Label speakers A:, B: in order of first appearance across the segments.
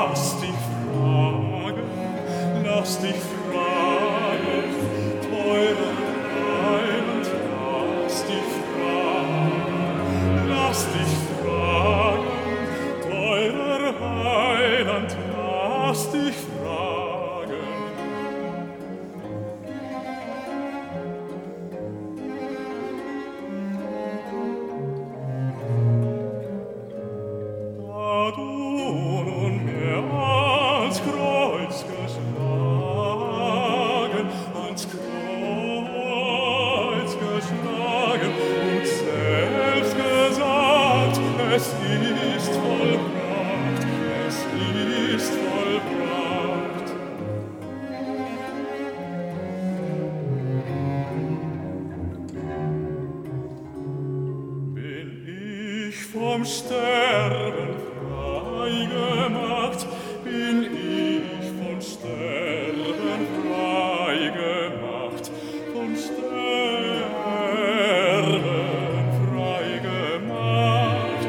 A: lass dich fragen, teurer Heiland, lass dich fragen, teurer Heiland, lass dich fragen. Da du nunmehr ans Kreuz geschlagen und selbst gesagt, es ist vollbracht, es ist vollbracht. Bin ich vom Sterben frei gemacht, bin ich vom Sterben frei gemacht, vom Sterben frei gemacht.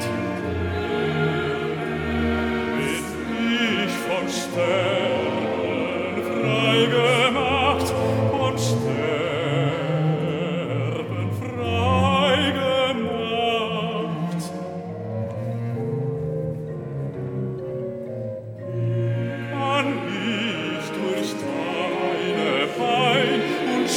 A: Bin ich vom Sterben frei gemacht, vom Sterben frei gemacht. Kann ich durch deine Pein und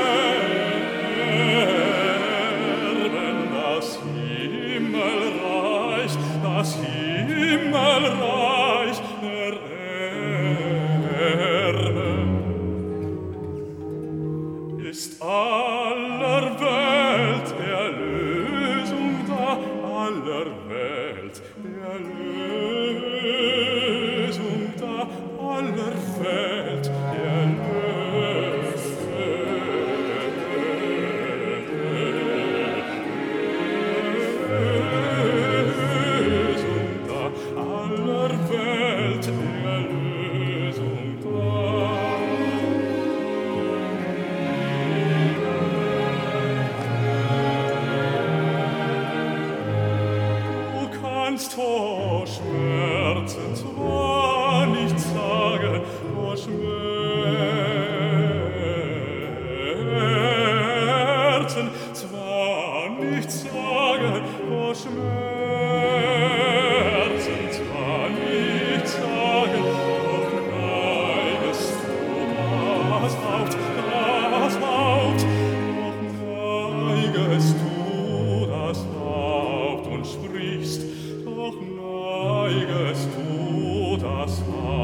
A: Sterben das Himmelreich ererben? Ist aller Welt Erlösung da, aller Welt Erlösung da, aller Welt Erlösung da, aller Welt Erlösung da. Du kannst vor Schmerzen zwar nicht sagen, vor Schmerzen zwar nicht sagen, vor Schmerzen zwar nicht sagen, doch neigest du das Haupt, doch neigest du das Haupt und sprichst, doch neigest du das Haupt